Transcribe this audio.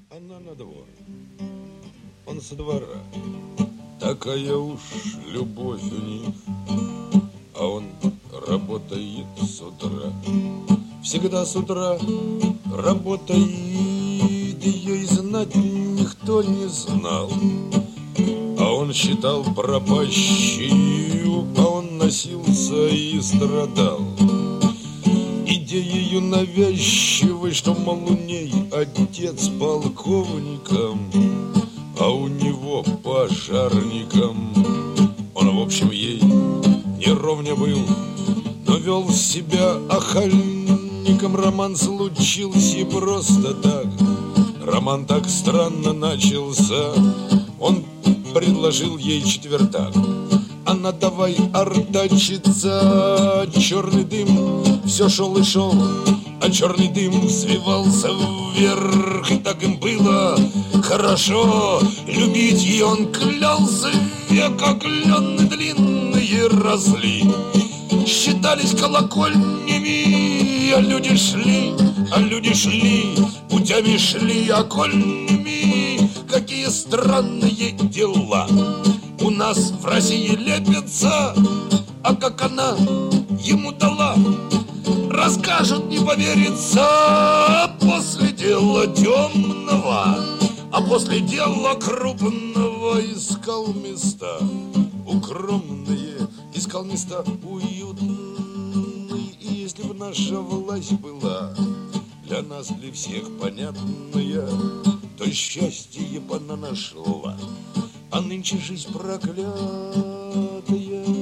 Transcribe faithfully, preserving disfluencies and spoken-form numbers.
Она на двор, он со двора. Такая уж любовь у них, а он работает с утра. Всегда с утра работает, ее и знать никто не знал. А он считал пропащую, а он носился и страдал. Идеею навязчивой, что, мол, у ней отец полковником, а у него пожарником. Он, в общем, ей не ровня был, но вел себя охальником. Роман случился просто так. Роман так странно начался. Он предложил ей четвертак. Она давай артачиться. Черный дым все шел и шел, а черный дым взвивался вверх. И так им было хорошо. Любить ее он клялся. Века клены длинные росли, считались колокольнями. А люди шли, а люди шли, путями шли окольными. Какие странные дела у нас в России лепятся. А как она ему дала, расскажут, не поверится. После дела темного, а после дела крупного, искал места укромные, искал места уютные. И если бы наша власть была для нас, для всех понятная, то счастье бы она нашла. А нынче жизнь проклятая